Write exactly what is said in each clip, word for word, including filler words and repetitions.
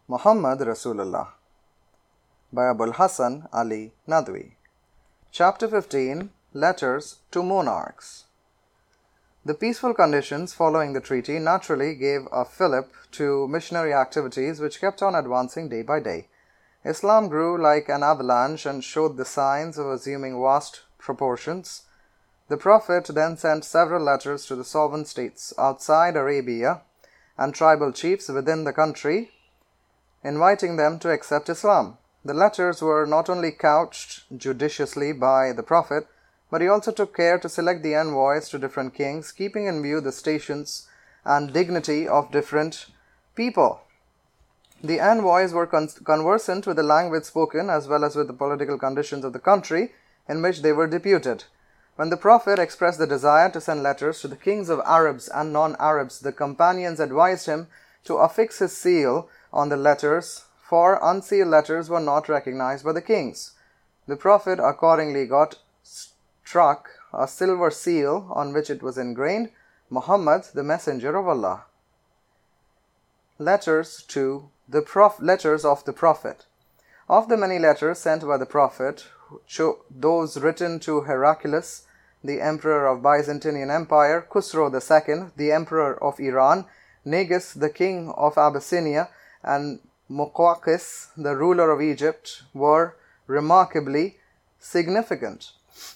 Muhammad Rasulullah by Abul Hasan Ali Nadwi. Chapter fifteen. Letters to Monarchs. The peaceful conditions following the treaty naturally gave a fillip to missionary activities which kept on advancing day by day. Islam grew like an avalanche and showed the signs of assuming vast proportions. The Prophet then sent several letters to the sovereign states outside Arabia and tribal chiefs within the country, inviting them to accept Islam. The letters were not only couched judiciously by the Prophet, but he also took care to select the envoys to different kings, keeping in view the stations and dignity of different people. The envoys were con- conversant with the language spoken as well as with the political conditions of the country in which they were deputed. When the Prophet expressed the desire to send letters to the kings of Arabs and non-Arabs, the companions advised him to affix his seal on the letters, for unsealed letters were not recognized by the kings. The Prophet accordingly got struck a silver seal on which it was engrained, Muhammad, the Messenger of Allah. Letters to the Prof- Letters of the Prophet. Of the many letters sent by the Prophet, those written to Heraclius, the Emperor of Byzantine Empire, Khusro the Second, the Emperor of Iran, Negus, the King of Abyssinia, and Muqawqis, the ruler of Egypt, were remarkably significant.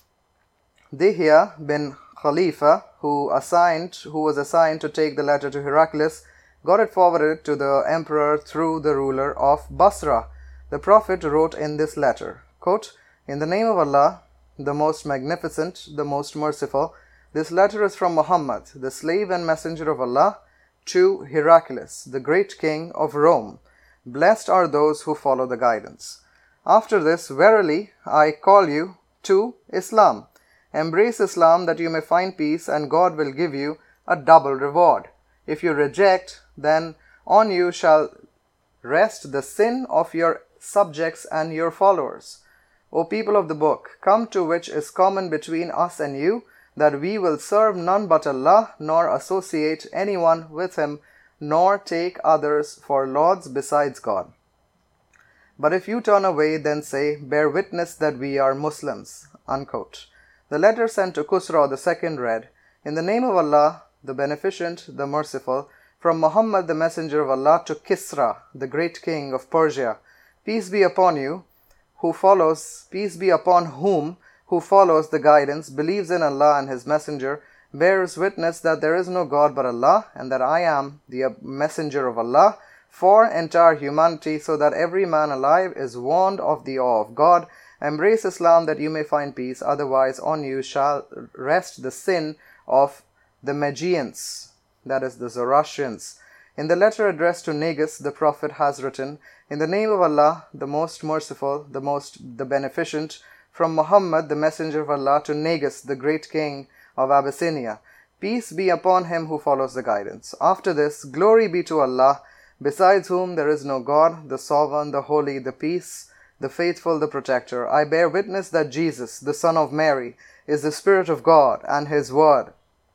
Dihya bin Khalifa, who assigned, who was assigned to take the letter to Heraclius, got it forwarded to the emperor through the ruler of Basra. The Prophet wrote in this letter, quote, "In the name of Allah, the most magnificent, the most merciful, this letter is from Muhammad, the slave and messenger of Allah, to Heraclius, the great king of Rome. Blessed are those who follow the guidance. After this, verily, I call you to Islam. Embrace Islam that you may find peace, and God will give you a double reward. If you reject, then on you shall rest the sin of your subjects and your followers. O people of the book, come to which is common between us and you, that we will serve none but Allah, nor associate anyone with him, nor take others for lords besides God. But if you turn away, then say, bear witness that we are Muslims." Unquote. The letter sent to Khusro the Second read, "In the name of Allah, the Beneficent, the Merciful, from Muhammad the Messenger of Allah to Kisra, the great king of Persia, peace be upon you, who follows, peace be upon whom who follows the guidance, believes in Allah and His Messenger, bears witness that there is no God but Allah, and that I am the Messenger of Allah for entire humanity, so that every man alive is warned of the awe of God. Embrace Islam that you may find peace, otherwise on you shall rest the sin of the Magians, that is the Zoroastrians." In the letter addressed to Negus, the Prophet has written, "In the name of Allah, the most merciful, the most the beneficent, from Muhammad, the Messenger of Allah, to Negus, the great king of Abyssinia. Peace be upon him who follows the guidance. After this, glory be to Allah, besides whom there is no God, the Sovereign, the Holy, the Peace, the Faithful, the Protector. I bear witness that Jesus, the Son of Mary, is the Spirit of God, and His Word,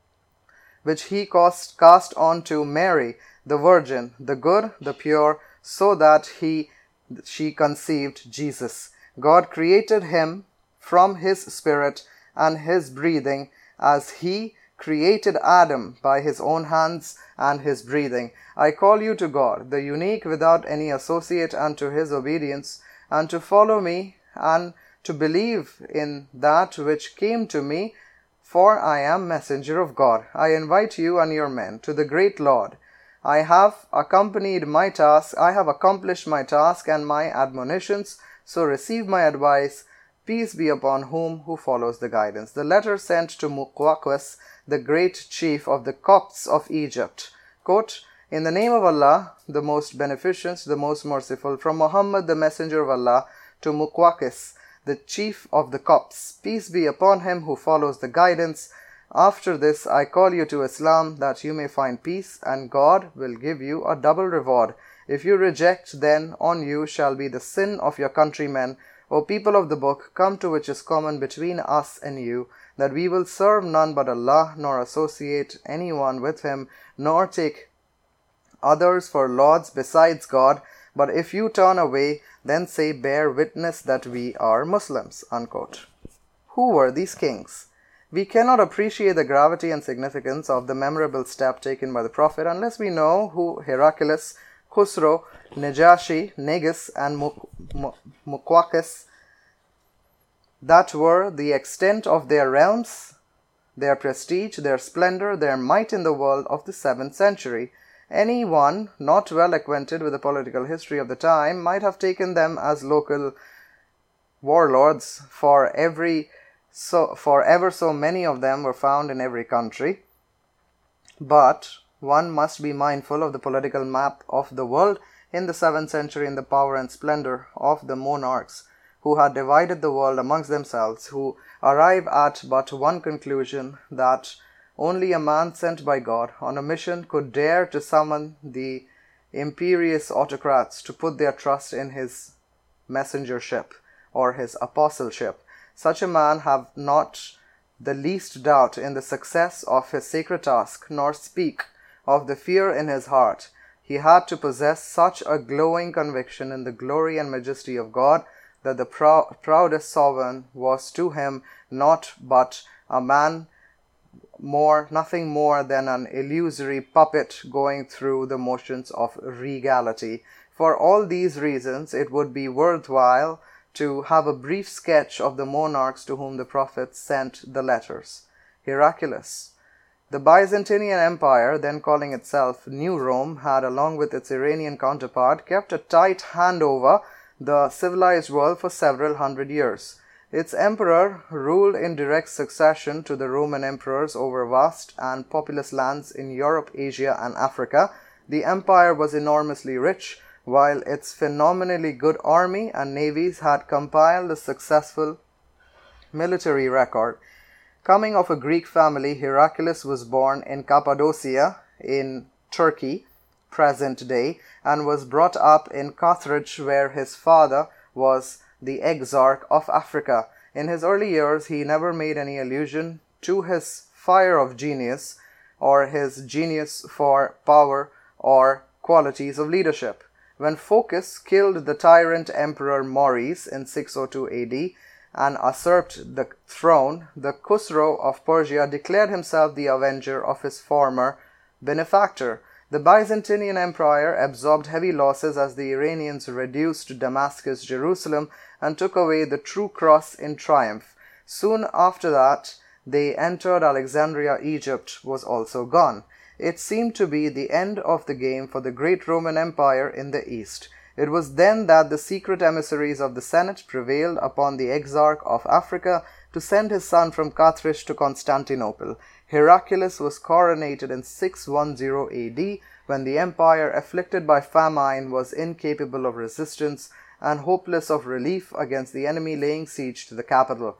which He cast, cast on to Mary, the Virgin, the good, the pure, so that He, she conceived Jesus. God created Him from His Spirit and His breathing, as He created Adam by His own hands and His breathing. I call you to God, the unique, without any associate, and to His obedience, and to follow me, and to believe in that which came to me, for I am messenger of God. I invite you and your men to the great Lord. I have accompanied my task, I have accomplished my task and my admonitions, so receive my advice. Peace be upon whom who follows the guidance." The letter sent to Muqawqis, the great chief of the Copts of Egypt, quote, "In the name of Allah, the most beneficent, the most merciful, from Muhammad, the Messenger of Allah, to Muqawqis, the chief of the Copts, peace be upon him who follows the guidance. After this, I call you to Islam that you may find peace, and God will give you a double reward. If you reject, then on you shall be the sin of your countrymen. O people of the book, come to which is common between us and you, that we will serve none but Allah, nor associate anyone with Him, nor take others for lords besides God, But if you turn away, then say, bear witness that we are Muslims." Unquote. Who were these kings? We cannot appreciate the gravity and significance of the memorable step taken by the Prophet unless we know who Heraclius, Khusro, Najashi, Negus, and Muqawqis that were, the extent of their realms, their prestige, their splendor, their might in the world of the seventh century. Anyone not well acquainted with the political history of the time might have taken them as local warlords, for every so for ever so many of them were found in every country. But one must be mindful of the political map of the world in the seventh century in the power and splendor of the monarchs who had divided the world amongst themselves, who arrive at but one conclusion, that only a man sent by God on a mission could dare to summon the imperious autocrats to put their trust in his messengership or his apostleship. Such a man have not the least doubt in the success of his sacred task, nor speak of the fear in his heart. He had to possess such a glowing conviction in the glory and majesty of God that the prou- proudest sovereign was to him not but a man more, nothing more than an illusory puppet going through the motions of regality. For all these reasons, it would be worthwhile to have a brief sketch of the monarchs to whom the Prophet sent the letters. Heraclius. The Byzantine Empire, then calling itself New Rome, had, along with its Iranian counterpart, kept a tight hand over the civilized world for several hundred years. Its emperor ruled in direct succession to the Roman emperors over vast and populous lands in Europe, Asia, and Africa. The empire was enormously rich, while its phenomenally good army and navies had compiled a successful military record. Coming of a Greek family, Heraclius was born in Cappadocia in Turkey, present day, and was brought up in Carthage, where his father was the exarch of Africa. In his early years, he never made any allusion to his fire of genius or his genius for power or qualities of leadership. When Phocas killed the tyrant emperor Maurice in six oh two A D and usurped the throne, the Khusro of Persia declared himself the avenger of his former benefactor. The Byzantine Empire absorbed heavy losses as the Iranians reduced Damascus, Jerusalem, and took away the true cross in triumph. Soon after that, they entered Alexandria. Egypt was also gone. It seemed to be the end of the game for the great Roman Empire in the East. It was then that the secret emissaries of the Senate prevailed upon the Exarch of Africa to send his son from Carthage to Constantinople. Heraclius was coronated in six ten A D, when the empire, afflicted by famine, was incapable of resistance and hopeless of relief against the enemy laying siege to the capital.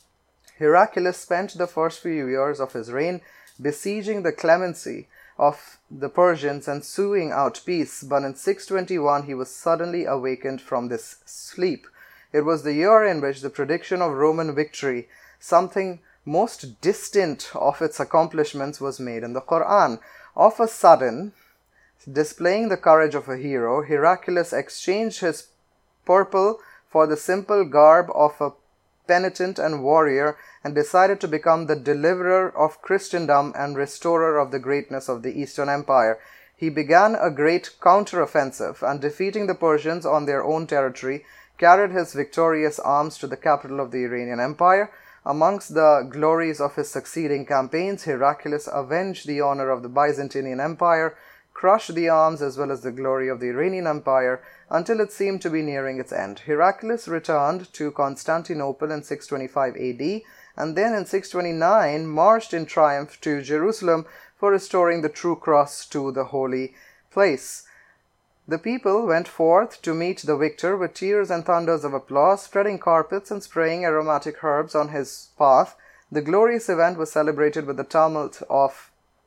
Heraclius spent the first few years of his reign besieging the clemency of the Persians and suing out peace, but in six twenty-one he was suddenly awakened from this sleep. It was the year in which the prediction of Roman victory, something most distant of its accomplishments, was made in the Quran. Of a sudden, displaying the courage of a hero, Heraclius exchanged his purple for the simple garb of a penitent and warrior, and decided to become the deliverer of Christendom and restorer of the greatness of the Eastern Empire. He began a great counter-offensive, and defeating the Persians on their own territory, carried his victorious arms to the capital of the Iranian Empire. Amongst the glories of his succeeding campaigns, Heraclius avenged the honor of the Byzantine Empire, crushed the arms as well as the glory of the Iranian Empire, until it seemed to be nearing its end. Heraclius returned to Constantinople in six twenty-five A D, and then in six twenty-nine marched in triumph to Jerusalem for restoring the true cross to the holy place. The people went forth to meet the victor with tears and thunders of applause, spreading carpets and spraying aromatic herbs on his path. The glorious event was celebrated with the tumult of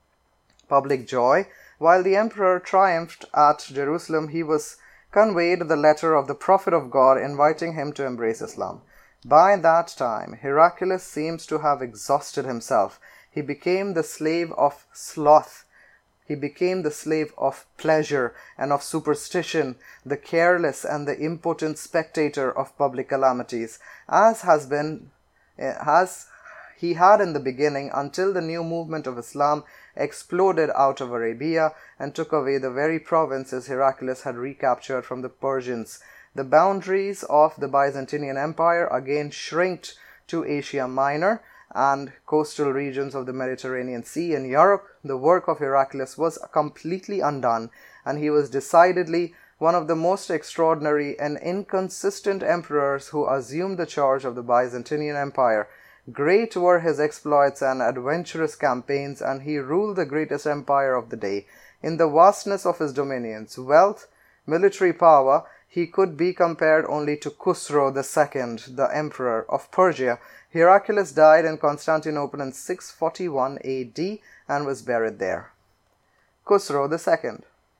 public joy. While the emperor triumphed at Jerusalem, he was conveyed the letter of the Prophet of God inviting him to embrace Islam. By that time, Heraclius seems to have exhausted himself. He became the slave of sloth, He became the slave of pleasure and of superstition, the careless and the impotent spectator of public calamities, as has been, as he had in the beginning, until the new movement of Islam exploded out of Arabia and took away the very provinces Heraclius had recaptured from the Persians. The boundaries of the Byzantine Empire again shrinked to Asia Minor and coastal regions of the Mediterranean Sea. In Europe, the work of Heraclius was completely undone, and he was decidedly one of the most extraordinary and inconsistent emperors who assumed the charge of the Byzantine Empire. Great were his exploits and adventurous campaigns, and he ruled the greatest empire of the day. In the vastness of his dominions, wealth, military power, he could be compared only to Khusro the Second, the emperor of Persia. Heraclius died in Constantinople in six forty-one A D and was buried there. Khusro the Second.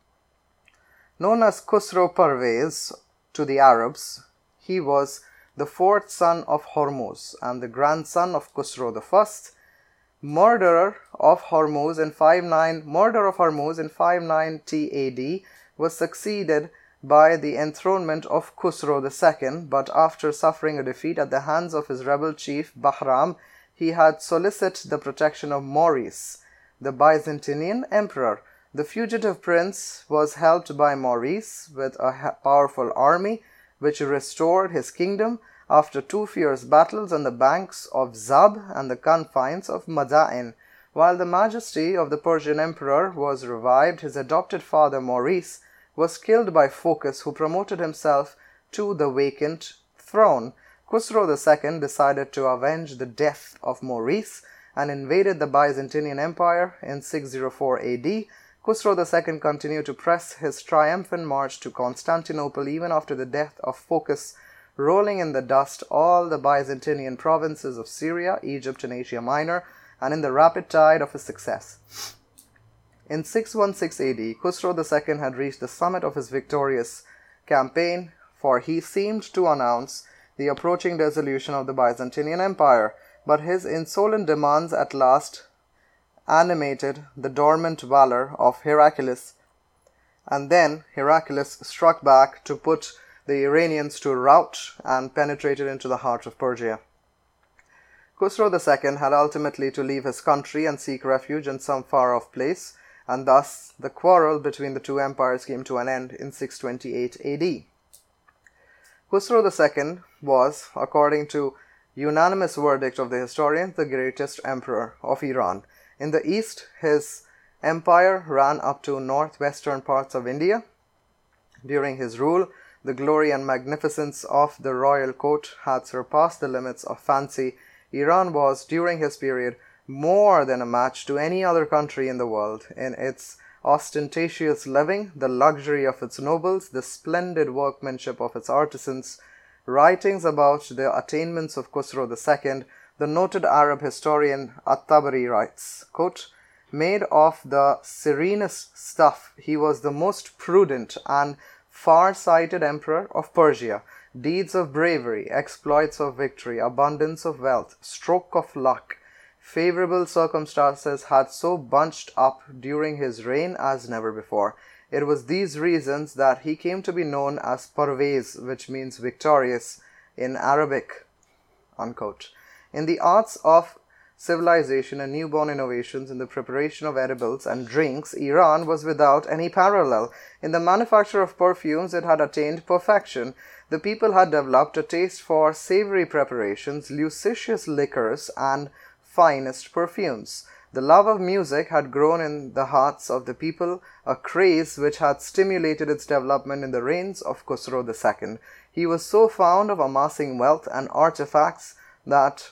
Known as Khusro Parvez to the Arabs, he was the fourth son of Hormuz and the grandson of Khusro the First. Murderer of Hormuz in five nine, murder of Hormuz in five ninety A D was succeeded by the enthronement of Khusro the Second, but after suffering a defeat at the hands of his rebel chief Bahram, he had solicited the protection of Maurice, the Byzantine emperor. The fugitive prince was helped by Maurice with a powerful army, which restored his kingdom after two fierce battles on the banks of Zab and the confines of Madain. While the majesty of the Persian emperor was revived, his adopted father Maurice was killed by Phocas, who promoted himself to the vacant throne. Khusro the Second decided to avenge the death of Maurice and invaded the Byzantine Empire in six oh four A D. Khusro the Second continued to press his triumphant march to Constantinople even after the death of Phocas, rolling in the dust all the Byzantine provinces of Syria, Egypt, and Asia Minor, and in the rapid tide of his success. In six sixteen A D, Khusro the Second had reached the summit of his victorious campaign, for he seemed to announce the approaching dissolution of the Byzantine Empire, but his insolent demands at last animated the dormant valor of Heraclius, and then Heraclius struck back to put the Iranians to rout and penetrated into the heart of Persia. Khusro the Second had ultimately to leave his country and seek refuge in some far-off place, and thus the quarrel between the two empires came to an end in six twenty-eight A D. Khusro the Second was, according to unanimous verdict of the historians, the greatest emperor of Iran. In the east, his empire ran up to northwestern parts of India. During his rule, the glory and magnificence of the royal court had surpassed the limits of fancy. Iran was, during his period, more than a match to any other country in the world in its ostentatious living, the luxury of its nobles, the splendid workmanship of its artisans. Writings about the attainments of Khusro the Second, the noted Arab historian At-Tabari writes, quote, "Made of the serenest stuff, he was the most prudent and far-sighted emperor of Persia. Deeds of bravery, exploits of victory, abundance of wealth, stroke of luck, favorable circumstances had so bunched up during his reign as never before. It was these reasons that he came to be known as Parvez, which means victorious in Arabic." Unquote. In the arts of civilization and newborn innovations in the preparation of edibles and drinks, Iran was without any parallel. In the manufacture of perfumes, it had attained perfection. The people had developed a taste for savory preparations, luscious liquors, and finest perfumes. The love of music had grown in the hearts of the people, a craze which had stimulated its development in the reigns of Khusro the Second. He was so fond of amassing wealth and artifacts that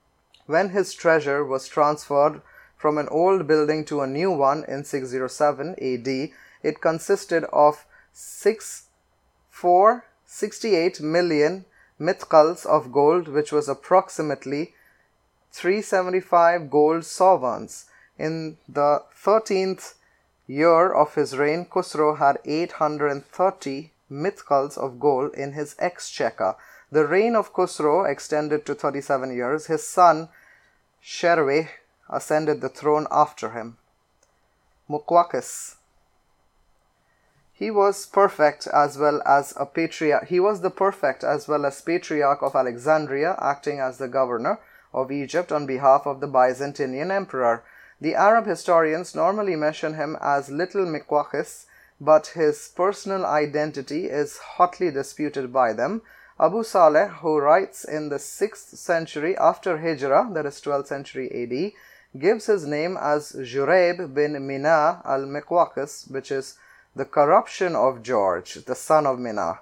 when his treasure was transferred from an old building to a new one in six oh seven A D, it consisted of six four hundred sixty-eight million mithqals of gold, which was approximately three hundred seventy-five gold sovereigns. In the thirteenth year of his reign, Khusro had eight hundred thirty mithqals of gold in his exchequer. The reign of Khusro extended to thirty-seven years. His son Sherweh ascended the throne after him. Muqawqis. He was perfect as well as a patriarch. He was the perfect as well as patriarch of Alexandria, acting as the governor of Egypt on behalf of the Byzantine emperor. The Arab historians normally mention him as Little Muqawqis, but his personal identity is hotly disputed by them. Abu Saleh, who writes in the sixth century after Hijrah, that is twelfth century A D, gives his name as Jurayb bin Mina al-Muqawqis, which is the corruption of George, the son of Mina.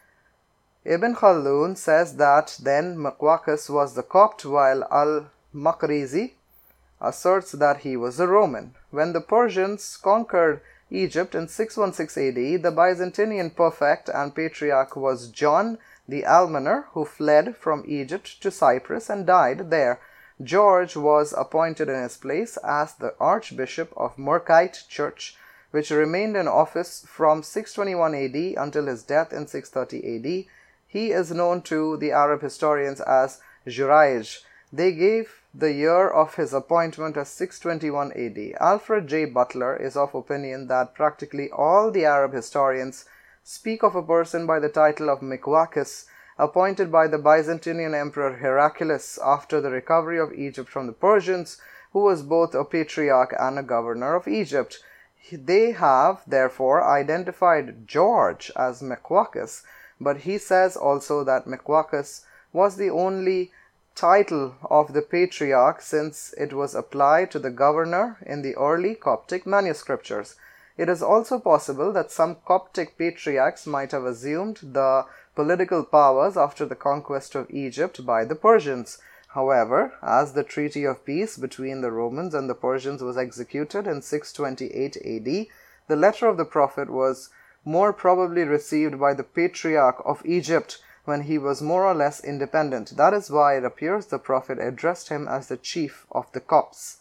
Ibn Khaldun says that then Muqawqis was the Copt, while al-Maqrizi asserts that he was a Roman. When the Persians conquered Egypt in six sixteen A D, the Byzantine prefect and patriarch was John the Almoner, who fled from Egypt to Cyprus and died there. George was appointed in his place as the Archbishop of Merkite Church, which remained in office from six twenty-one A D until his death in six thirty A D. He is known to the Arab historians as Jurayj. They gave the year of his appointment as six twenty-one A D. Alfred J. Butler is of opinion that practically all the Arab historians speak of a person by the title of Muqawqis, appointed by the Byzantine Emperor Heraclius after the recovery of Egypt from the Persians, who was both a patriarch and a governor of Egypt. They have, therefore, identified George as Muqawqis, but he says also that Muqawqis was the only title of the patriarch, since it was applied to the governor in the early Coptic manuscriptures. It is also possible that some Coptic patriarchs might have assumed the political powers after the conquest of Egypt by the Persians. However, as the treaty of peace between the Romans and the Persians was executed in six twenty-eight A D, the letter of the prophet was more probably received by the patriarch of Egypt when he was more or less independent. That is why it appears the prophet addressed him as the chief of the Copts.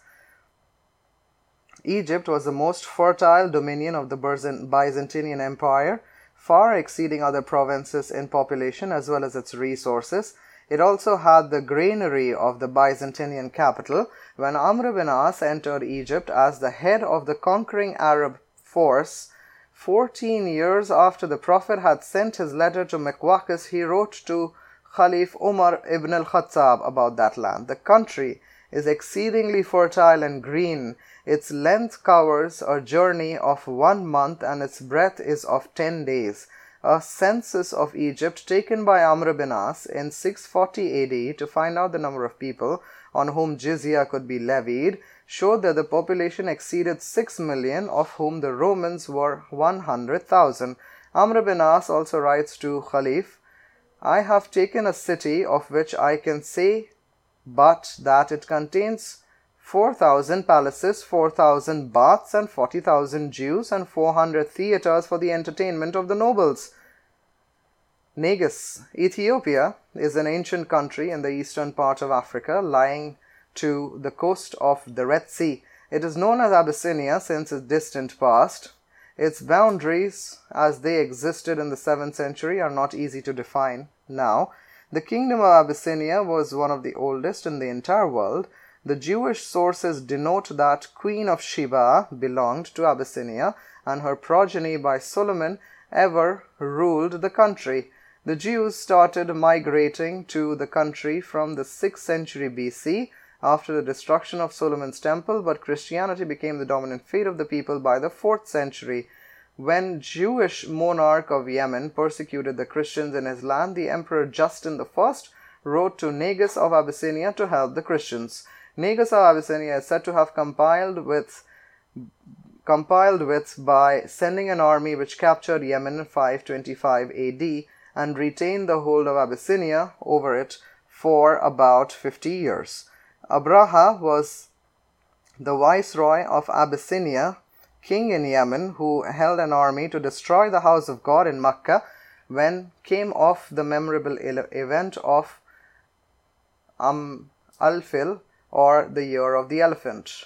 Egypt was the most fertile dominion of the Byzantine Empire, far exceeding other provinces in population as well as its resources. It also had the granary of the Byzantine capital. When Amr bin As entered Egypt as the head of the conquering Arab force, fourteen years after the Prophet had sent his letter to Muqawqis, he wrote to Khalif Umar ibn al-Khattab about that land. The country is exceedingly fertile and green. Its length covers a journey of one month and its breadth is of ten days. A census of Egypt taken by Amr bin As in six forty A D to find out the number of people on whom jizya could be levied showed that the population exceeded six million, of whom the Romans were one hundred thousand. Amr bin As also writes to Khalif, "I have taken a city of which I can say but that it contains four thousand palaces, four thousand baths, and forty thousand Jews, and four hundred theaters for the entertainment of the nobles." Negus. Ethiopia is an ancient country in the eastern part of Africa, lying to the coast of the Red Sea. It is known as Abyssinia since its distant past. Its boundaries, as they existed in the seventh century, are not easy to define now. The kingdom of Abyssinia was one of the oldest in the entire world. The Jewish sources denote that Queen of Sheba belonged to Abyssinia, and her progeny by Solomon ever ruled the country. The Jews started migrating to the country from the sixth century B C after the destruction of Solomon's temple, but Christianity became the dominant faith of the people by the fourth century. When Jewish monarch of Yemen persecuted the Christians in his land, the Emperor Justin the First wrote to Negus of Abyssinia to help the Christians. Negus of Abyssinia is said to have compiled with compiled with by sending an army which captured Yemen in five twenty-five A D and retained the hold of Abyssinia over it for about fifty years. Abraha was the viceroy of Abyssinia, king in Yemen, who held an army to destroy the house of God in Mecca when came off the memorable event of Am Alfil, or the Year of the Elephant.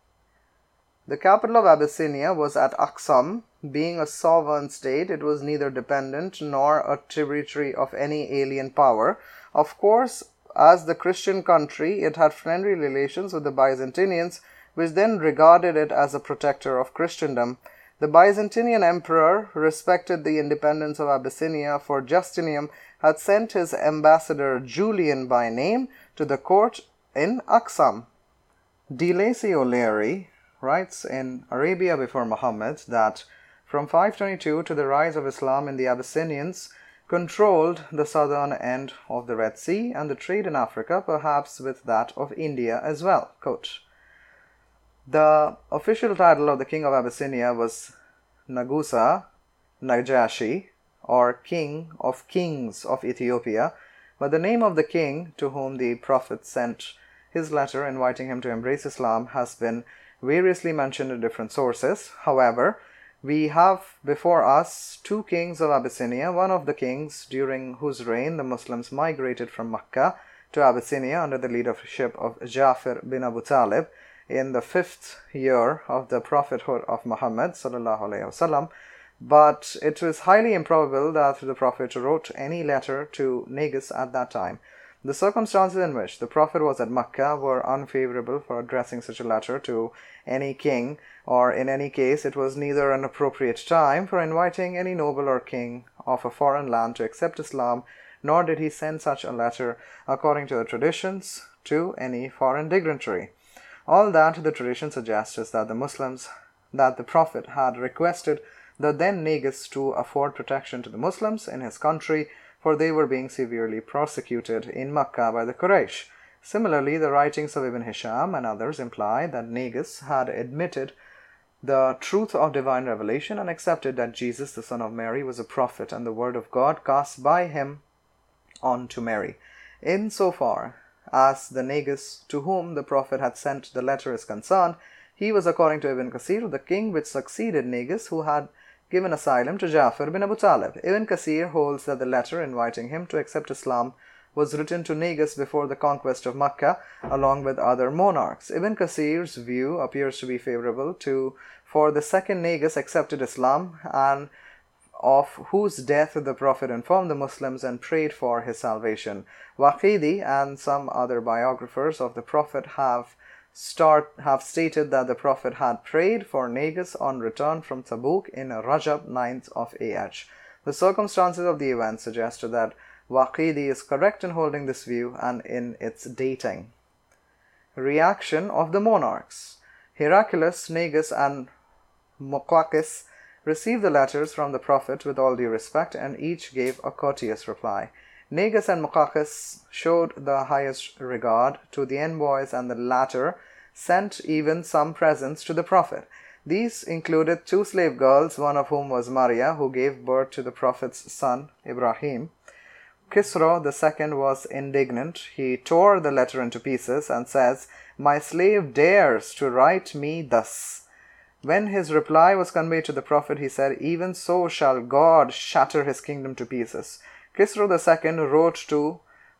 The capital of Abyssinia was at Aksum. Being a sovereign state, it was neither dependent nor a tributary of any alien power. Of course, as the Christian country, it had friendly relations with the Byzantines, which then regarded it as a protector of Christendom. The Byzantine emperor respected the independence of Abyssinia, for Justinian had sent his ambassador Julian by name to the court in Aksum. De Lacy O'Leary writes in Arabia Before Muhammad that from five twenty-two to the rise of Islam in the Abyssinians controlled the southern end of the Red Sea and the trade in Africa, perhaps with that of India as well. Quote, the official title of the king of Abyssinia was Nagusa Najashi, or King of Kings of Ethiopia, but the name of the king to whom the Prophet sent his letter inviting him to embrace Islam has been variously mentioned in different sources. However, we have before us two kings of Abyssinia, one of the kings during whose reign the Muslims migrated from Mecca to Abyssinia under the leadership of Ja'far bin Abu Talib in the fifth year of the prophethood of Muhammad sallallahu alaihi wasallam, but it is highly improbable that the Prophet wrote any letter to Negus at that time. The circumstances in which the Prophet was at Mecca were unfavorable for addressing such a letter to any king, or in any case it was neither an appropriate time for inviting any noble or king of a foreign land to accept Islam, nor did he send such a letter, according to the traditions, to any foreign dignitary. All that the tradition suggests is that the Muslims, that the Prophet had requested the then Negus to afford protection to the Muslims in his country, for they were being severely persecuted in Mecca by the Quraysh. Similarly, the writings of Ibn Hisham and others imply that Negus had admitted the truth of divine revelation and accepted that Jesus, the son of Mary, was a prophet and the word of God cast by him on to Mary. In so far as the Negus to whom the Prophet had sent the letter is concerned, he was, according to Ibn Kathir, the king which succeeded Negus, who had given asylum to Ja'far bin Abu Talib. Ibn Kathir holds that the letter inviting him to accept Islam was written to Negus before the conquest of Mecca, along with other monarchs. Ibn Kathir's view appears to be favorable to, for the second Negus accepted Islam, and of whose death the Prophet informed the Muslims and prayed for his salvation. Waqidi and some other biographers of the Prophet have Start have stated that the Prophet had prayed for Negus on return from Tabuk in Rajab ninth of A H. The circumstances of the event suggested that Waqidi is correct in holding this view and in its dating. Reaction of the monarchs. Heraclius, Negus, and Muqawqis received the letters from the Prophet with all due respect, and each gave a courteous reply. Negus and Muqawqis showed the highest regard to the envoys, and the latter sent even some presents to the Prophet. These included two slave girls, one of whom was Maria, who gave birth to the Prophet's son Ibrahim. Kisra the second was indignant. He tore the letter into pieces and says, "My slave dares to write me thus." When his reply was conveyed to the Prophet, he said, "Even so shall God shatter his kingdom to pieces." Kisra the second wrote to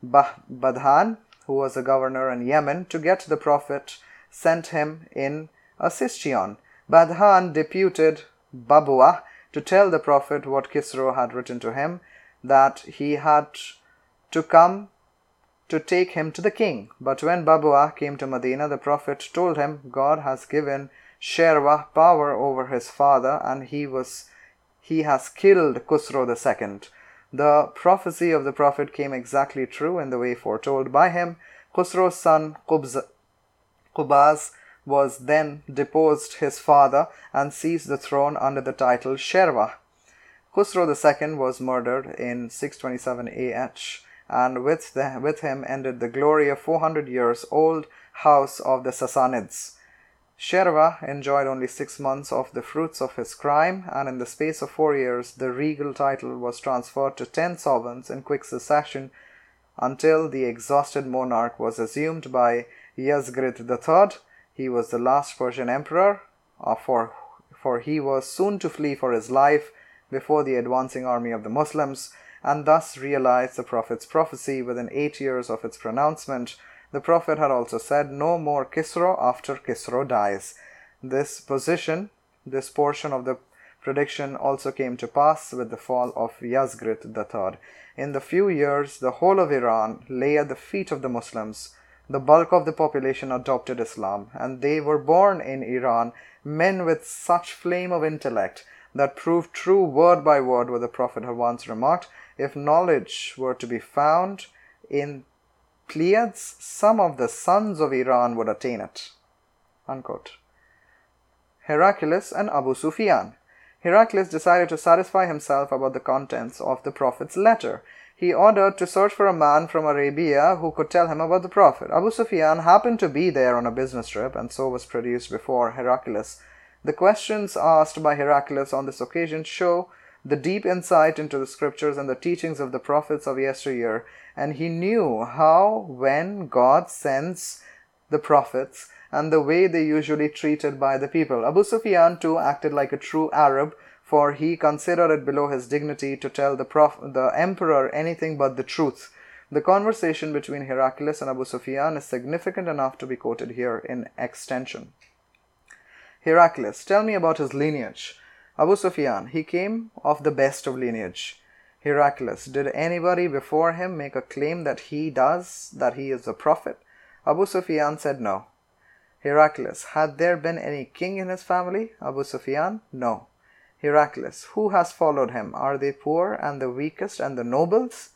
Badhan, who was a governor in Yemen, to get the Prophet sent him in a Sischion. Badhan deputed Babua to tell the Prophet what Kisra had written to him, that he had to come to take him to the king. But when Babua came to Medina, the Prophet told him, "God has given Sherwa power over his father, and he was he has killed Khusro the second." The prophecy of the Prophet came exactly true in the way foretold by him. Khusro's son Qubz, Qubaz was then deposed his father and seized the throne under the title Sherwa. Khusro the second was murdered in six twenty-seven A H, and with, the, with him ended the glory of four hundred years old house of the Sassanids. Sherwa enjoyed only six months of the fruits of his crime, and in the space of four years the regal title was transferred to ten sovereigns in quick succession until the exhausted monarch was assumed by Yazgrid the third. He was the last Persian emperor, for, for he was soon to flee for his life before the advancing army of the Muslims, and thus realized the Prophet's prophecy within eight years of its pronouncement. The Prophet had also said, "No more Kisra after Kisra dies." This position, this portion of the prediction also came to pass with the fall of Yazgrid the third. In the few years, the whole of Iran lay at the feet of the Muslims. The bulk of the population adopted Islam, and they were born in Iran, men with such flame of intellect that proved true word by word what the Prophet had once remarked: if knowledge were to be found in Pleiades, some of the sons of Iran would attain it. Unquote. Heraclius and Abu Sufyan. Heraclius decided to satisfy himself about the contents of the Prophet's letter. He ordered to search for a man from Arabia who could tell him about the Prophet. Abu Sufyan happened to be there on a business trip, and so was produced before Heraclius. The questions asked by Heraclius on this occasion show the deep insight into the scriptures and the teachings of the prophets of yesteryear, and he knew how, when God sends the prophets, and the way they usually treated by the people. Abu Sufyan too acted like a true Arab, for he considered it below his dignity to tell the, prof- the emperor anything but the truth. The conversation between Heraclius and Abu Sufyan is significant enough to be quoted here in extension. Heraclius, tell me about his lineage. Abu Sufyan, he came of the best of lineage. Heraclius, did anybody before him make a claim that he does, that he is a prophet? Abu Sufyan said no. Heraclius, had there been any king in his family? Abu Sufyan, no. Heraclius, who has followed him? Are they poor and the weakest and the nobles?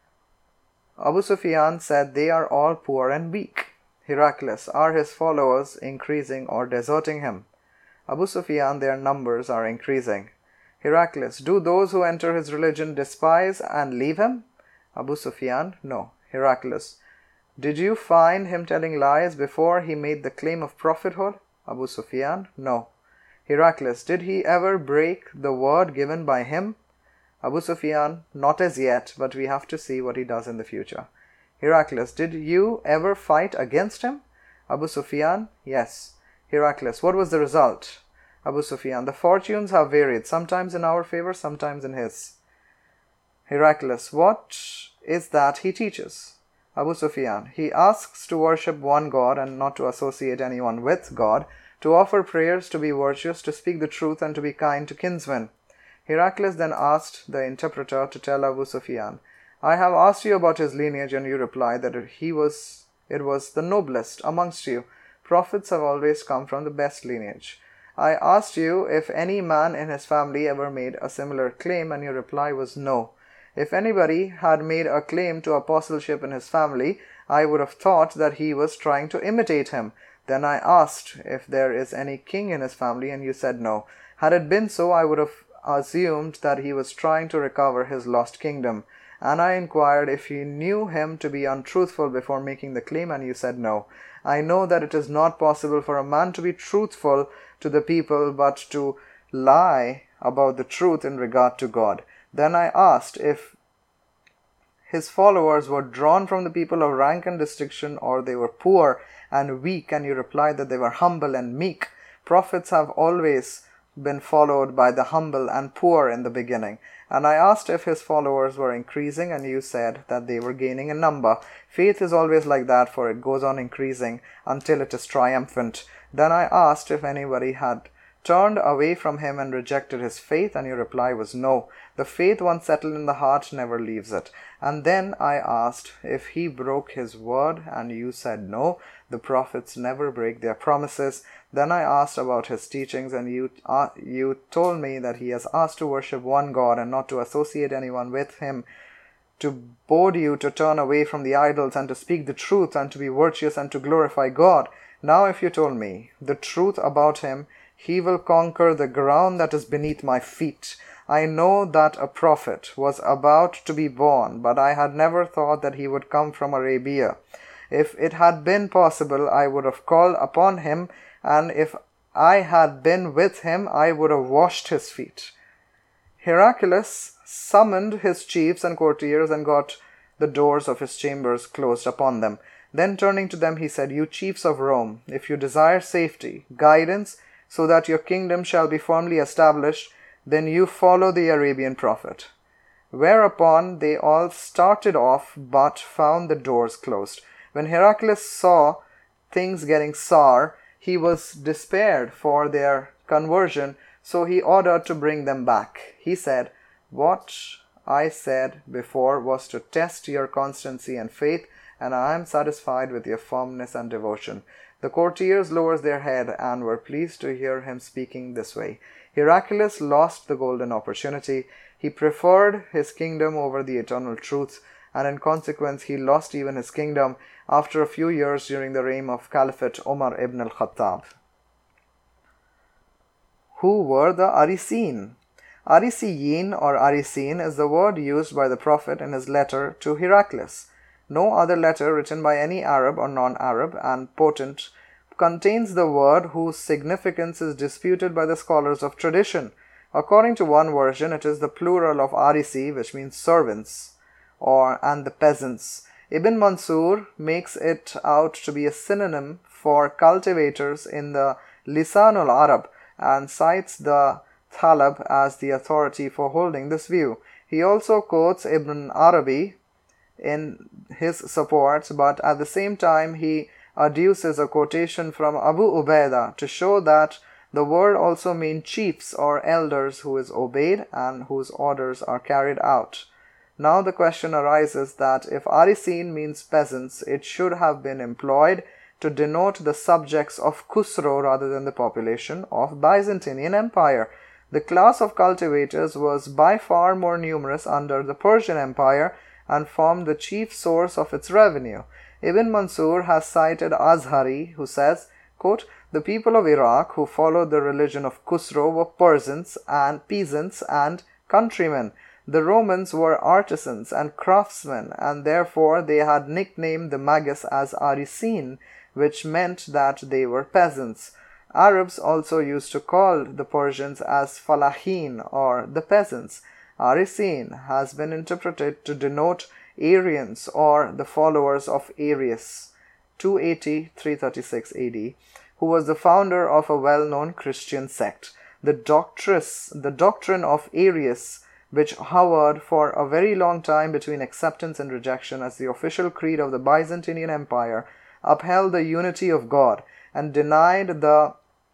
Abu Sufyan said they are all poor and weak. Heraclius, are his followers increasing or deserting him? Abu Sufyan, their numbers are increasing. Heraclius, do those who enter his religion despise and leave him? Abu Sufyan, no. Heraclius, did you find him telling lies before he made the claim of prophethood? Abu Sufyan, no. Heraclius, did he ever break the word given by him? Abu Sufyan, not as yet, but we have to see what he does in the future. Heraclius, did you ever fight against him? Abu Sufyan, yes. Heraclius, what was the result? Abu Sufyan, the fortunes have varied, sometimes in our favor, sometimes in his. Heraclius, what is that he teaches? Abu Sufyan, he asks to worship one God and not to associate anyone with God, to offer prayers, to be virtuous, to speak the truth, and to be kind to kinsmen. Heraclius then asked the interpreter to tell Abu Sufyan, I have asked you about his lineage, and you replied that he was, it was the noblest amongst you. Prophets have always come from the best lineage. I asked you if any man in his family ever made a similar claim, and your reply was no. If anybody had made a claim to apostleship in his family, I would have thought that he was trying to imitate him. Then I asked if there is any king in his family, and you said no. Had it been so, I would have assumed that he was trying to recover his lost kingdom. And I inquired if you knew him to be untruthful before making the claim, and you said no. I know that it is not possible for a man to be truthful to the people, but to lie about the truth in regard to God. Then I asked if his followers were drawn from the people of rank and distinction, or they were poor and weak, and you replied that they were humble and meek. Prophets have always been followed by the humble and poor in the beginning. And I asked if his followers were increasing, and you said that they were gaining in number. Faith is always like that, for it goes on increasing until it is triumphant. Then I asked if anybody had turned away from him and rejected his faith, and your reply was no. The faith once settled in the heart never leaves it. And then I asked if he broke his word, and you said no. The prophets never break their promises. Then I asked about his teachings, and you uh, you told me that he has asked to worship one God and not to associate anyone with him, to bode you to turn away from the idols and to speak the truth and to be virtuous and to glorify God. Now if you told me the truth about him, he will conquer the ground that is beneath my feet. I know that a prophet was about to be born, but I had never thought that he would come from Arabia. If it had been possible, I would have called upon him, and if I had been with him, I would have washed his feet. Heraclius summoned his chiefs and courtiers and got the doors of his chambers closed upon them. Then turning to them, he said, You chiefs of Rome, if you desire safety, guidance, so that your kingdom shall be firmly established, then you follow the Arabian prophet. Whereupon they all started off, but found the doors closed. When Heraclius saw things getting sour, he was despaired for their conversion, so he ordered to bring them back. He said, What I said before was to test your constancy and faith, and I am satisfied with your firmness and devotion. The courtiers lowered their head and were pleased to hear him speaking this way. Heraclius lost the golden opportunity. He preferred his kingdom over the eternal truth, and in consequence he lost even his kingdom after a few years during the reign of Caliphate Umar ibn al-Khattab. Who were the Ariseen? Arisiyin or Arisin is the word used by the Prophet in his letter to Heraclius. No other letter written by any Arab or non-Arab and potent contains the word whose significance is disputed by the scholars of tradition. According to one version, it is the plural of Arisi, which means servants, or and the peasants. Ibn Mansur makes it out to be a synonym for cultivators in the Lisanul Arab and cites the Thalab as the authority for holding this view. He also quotes Ibn Arabi in his support, but at the same time he adduces a quotation from Abu Ubaidah to show that the word also means chiefs or elders who is obeyed and whose orders are carried out. Now the question arises that if Arisin means peasants, it should have been employed to denote the subjects of Khusro rather than the population of Byzantine Empire. The class of cultivators was by far more numerous under the Persian Empire and formed the chief source of its revenue. Ibn Mansur has cited Azhari, who says, quote, "The people of Iraq who followed the religion of Khusro were peasants and peasants and countrymen. The Romans were artisans and craftsmen, and therefore they had nicknamed the Magus as Arisin, which meant that they were peasants. Arabs also used to call the Persians as Falahin, or the peasants. Arisin has been interpreted to denote Arians, or the followers of Arius, two eighty to three thirty-six A D, who was the founder of a well-known Christian sect. The, doctress, the doctrine of Arius, which hovered for a very long time between acceptance and rejection as the official creed of the Byzantine Empire, upheld the unity of God and denied the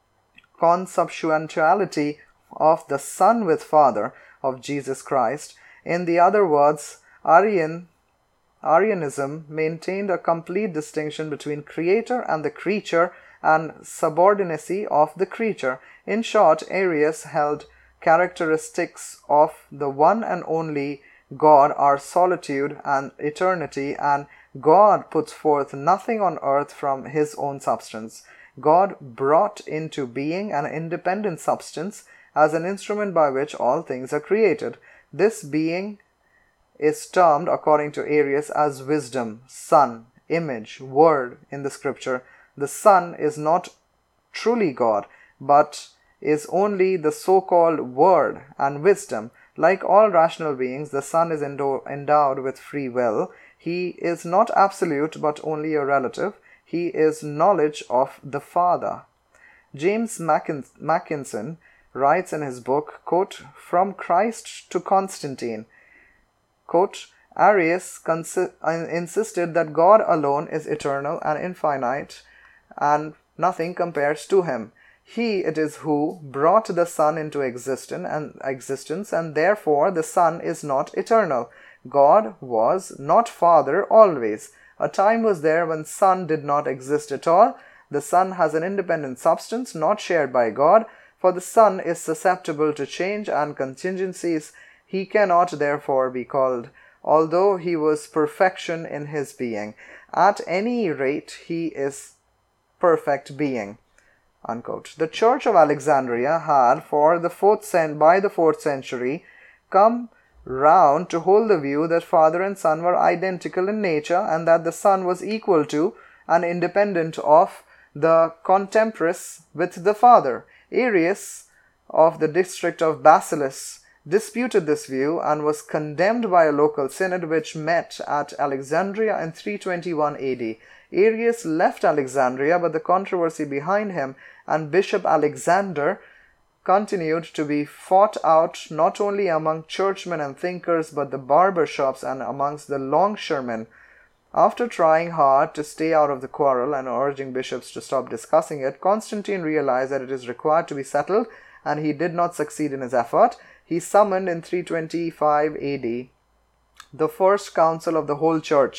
consubstantiality of the Son with Father of Jesus Christ. In the other words, Arian, Arianism maintained a complete distinction between creator and the creature and subordinacy of the creature. In short, Arius held characteristics of the one and only God are solitude and eternity, and God puts forth nothing on earth from his own substance. God brought into being an independent substance as an instrument by which all things are created. This being is termed, according to Arius, as wisdom, son, image, word in the scripture. The Son is not truly God, but is only the so-called word and wisdom. Like all rational beings, the Son is endowed with free will. He is not absolute, but only a relative. He is knowledge of the Father. James Mackin- Mackinson writes in his book, quote, "From Christ to Constantine," quote, "Arius consi- insisted that God alone is eternal and infinite, and nothing compares to him. He it is who brought the Son into existence and existence, and therefore the Son is not eternal. God was not Father always. A time was there when Son did not exist at all. The Son has an independent substance not shared by God, for the Son is susceptible to change and contingencies. He cannot therefore be called, although he was perfection in his being. At any rate, he is perfect being." Unquote. The Church of Alexandria had, for the fourth cent- by the fourth century, come round to hold the view that Father and Son were identical in nature, and that the Son was equal to and independent of the contemporaries with the Father. Arius of the district of Basilis disputed this view and was condemned by a local synod which met at Alexandria in three twenty-one A D. Arius left Alexandria, but the controversy behind him and Bishop Alexander continued to be fought out not only among churchmen and thinkers, but the barber shops and amongst the longshoremen. After trying hard to stay out of the quarrel and urging bishops to stop discussing it, Constantine realized that it is required to be settled, and he did not succeed in his effort. He summoned in three twenty-five A D the first council of the whole church,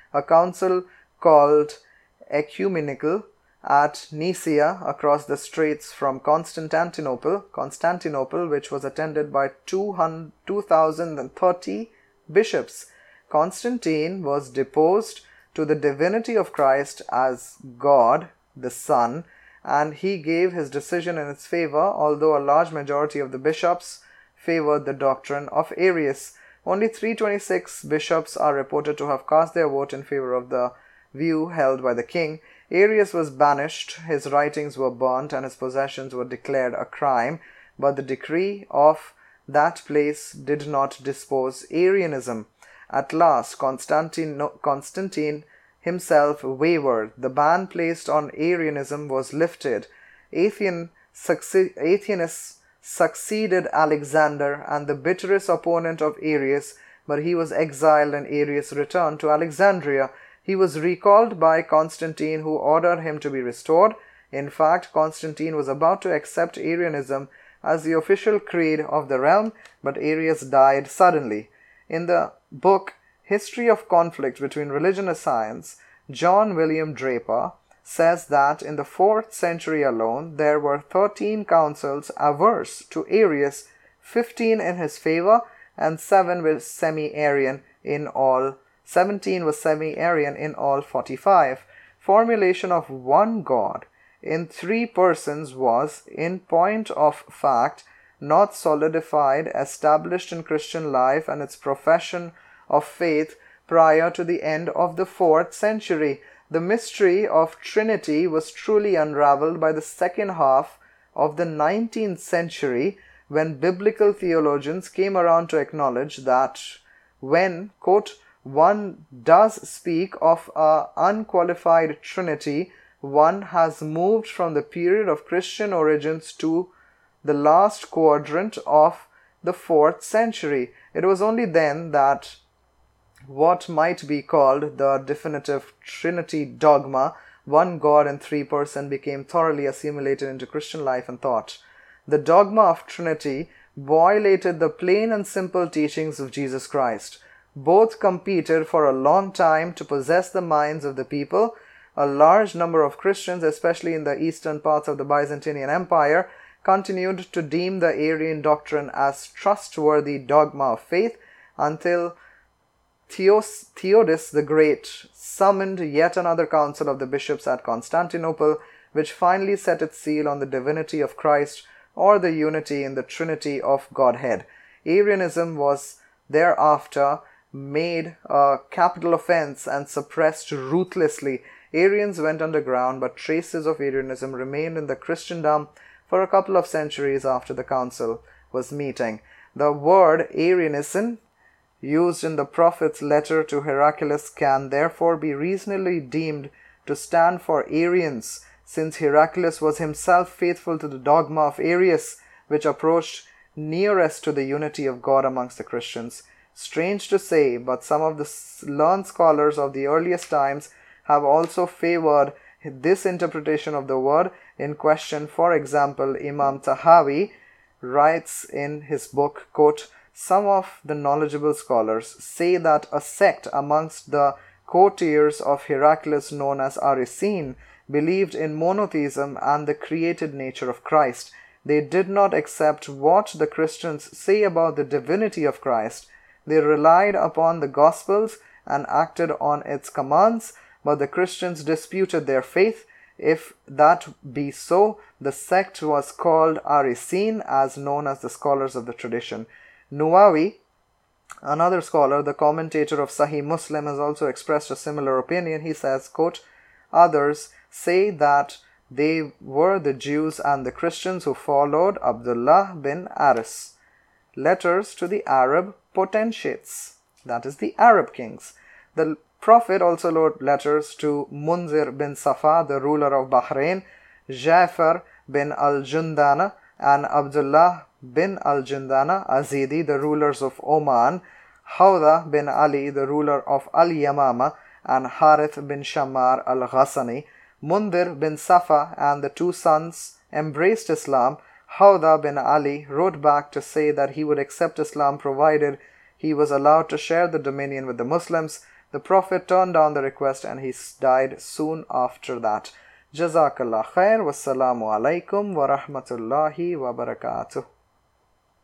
a council called Ecumenical at Nicaea across the straits from Constantinople, Constantinople, which was attended by two thousand thirty bishops. Constantine was deposed to the divinity of Christ as God, the Son, and he gave his decision in its favor, although a large majority of the bishops favored the doctrine of Arius. Only three hundred twenty-six bishops are reported to have cast their vote in favor of the view held by the king. Arius was banished, his writings were burnt, and his possessions were declared a crime, but the decree of that place did not dispose Arianism. At last, Constantine, Constantine himself wavered. The ban placed on Arianism was lifted. Athean, succe- Athenius succeeded Alexander and the bitterest opponent of Arius, but he was exiled and Arius returned to Alexandria. He was recalled by Constantine, who ordered him to be restored. In fact, Constantine was about to accept Arianism as the official creed of the realm, but Arius died suddenly. In the book History of Conflict Between Religion and Science, John William Draper says that in the fourth century alone there were thirteen councils averse to Arius, fifteen in his favor, and seven were semi-Arian in all. seventeen was semi-Arian in all forty-five. Formulation of one God in three persons was, in point of fact, not solidified, established in Christian life and its profession of faith prior to the end of the fourth century. The mystery of Trinity was truly unraveled by the second half of the nineteenth century, when biblical theologians came around to acknowledge that when, quote, one does speak of an unqualified Trinity, one has moved from the period of Christian origins to the last quadrant of the fourth century. It was only then that what might be called the definitive Trinity dogma, one God in three persons, became thoroughly assimilated into Christian life and thought. The dogma of Trinity violated the plain and simple teachings of Jesus Christ. Both competed for a long time to possess the minds of the people. A large number of Christians, especially in the eastern parts of the Byzantine Empire, continued to deem the Arian doctrine as trustworthy dogma of faith until Theos, Theodis the Great summoned yet another council of the bishops at Constantinople, which finally set its seal on the divinity of Christ or the unity in the Trinity of Godhead. Arianism was thereafter made a capital offense and suppressed ruthlessly. Arians went underground, but traces of Arianism remained in the Christendom for a couple of centuries after the council was meeting. The word Arianism, used in the prophet's letter to Heraclius, can therefore be reasonably deemed to stand for Arians, since Heraclius was himself faithful to the dogma of Arius, which approached nearest to the unity of God amongst the Christians. Strange to say, but some of the learned scholars of the earliest times have also favored this interpretation of the word in question. For example, Imam Tahawi writes in his book, quote, some of the knowledgeable scholars say that a sect amongst the courtiers of Heraclius known as Arisine believed in monotheism and the created nature of Christ. They did not accept what the Christians say about the divinity of Christ. They relied upon the Gospels and acted on its commands, but the Christians disputed their faith. If that be so, the sect was called Arisine, as known as the scholars of the tradition. Nawawi, another scholar, the commentator of Sahih Muslim, has also expressed a similar opinion. He says, quote, others say that they were the Jews and the Christians who followed Abdullah bin Aris. Letters to the Arab potentates, that is the Arab kings. The Prophet also wrote letters to Munzir bin Safa, the ruler of Bahrain, Ja'far bin al-Jundana, and Abdullah bin al-Jundana Azidi, the rulers of Oman, Hawda bin Ali, the ruler of Al-Yamama, and Harith bin Shammar al-Ghassani. Mundir bin Safa and the two sons embraced Islam. Hawda bin Ali wrote back to say that he would accept Islam provided he was allowed to share the dominion with the Muslims. The Prophet turned down the request and he died soon after that. Jazakallah khair. Wassalamu alaikum wa rahmatullahi wa barakatuh.